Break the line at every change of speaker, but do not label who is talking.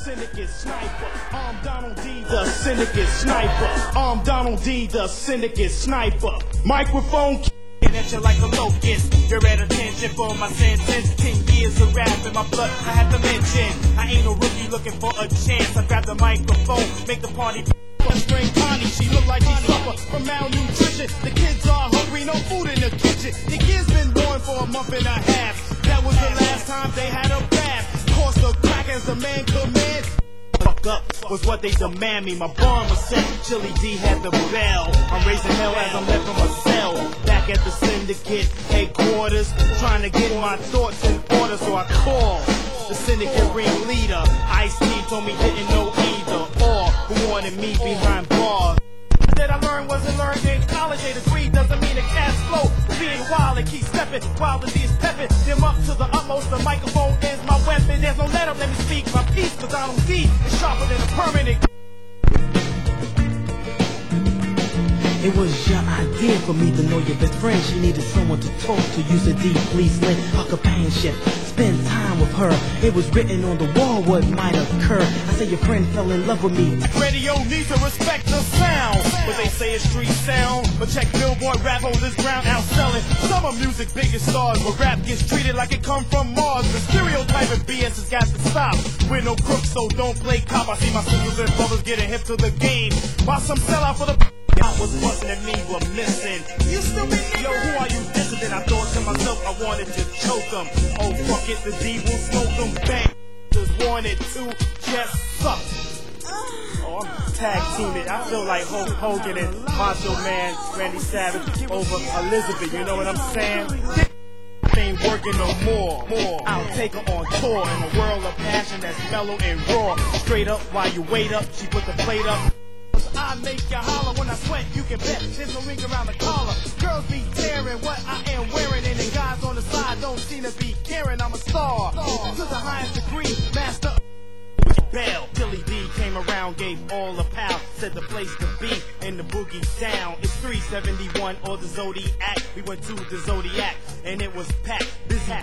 syndicate sniper. I'm Donald D, the syndicate sniper. I'm Donald D, the syndicate sniper. Microphone at you like a locust. You're at attention for my sentence. 10 years of rap in my blood, I have to mention. I ain't a rookie looking for a chance. I grab the microphone, make the party spring Connie. She look like she suffer from malnutrition. The kids are hungry, no food in the kitchen. The kids been born for a month and a half. That was the last time they had a bath. Course the crack as a man command. Fuck up was what they demand me. My barn was set. Chili D had the bell. I'm raising hell as I'm left from my cell. Back at the syndicate headquarters, trying to get my thoughts in order. So I called the syndicate ringleader. Ice-T told me didn't know either or who wanted me behind bars. That I learned wasn't learned in college. A degree doesn't mean a cash flow. Being wild and keep stepping, while the D's pepping them up to the utmost. The microphone is my weapon. There's no let up, let me speak my piece. Cause Donald D is sharper than a permanent.
It was your idea for me to know your best friend. She needed someone to talk to. Use a D, please let her companionship. Spend time with her. It was written on the wall what might occur. I say your friend fell in love with me.
Radio needs to respect the sound. But they say it's street sound. But check Billboard, rap on this ground outselling summer music biggest stars. Where rap gets treated like it come from Mars. The stereotype of BS has got to stop. We're no crooks, so don't play cop. I see my sisters and brothers getting hip to the game. While some sell out for the I was busting and me were missing. You still be yo, who are you dissing? I thought to myself I wanted to choke them. Oh fuck it, the D will smoke them. Bang, just wanted to just suck. Oh, I'm tag teaming. I feel like Hulk Hogan and Macho Man Randy Savage over Elizabeth. You know what I'm saying? Ain't working no more. I'll take her on tour in a world of passion that's mellow and raw. Straight up while you wait up, she put the plate up. I make you holler when I sweat, you can bet there's no ring around the collar. Girls be tearing what I am wearing, and the guys on the side don't seem to be caring. I'm a star to the highest degree, master Bell. Billy D came around, gave all a pound, said the place to be in the boogie down. It's 371 or the Zodiac. We went to the Zodiac and it was packed. Busy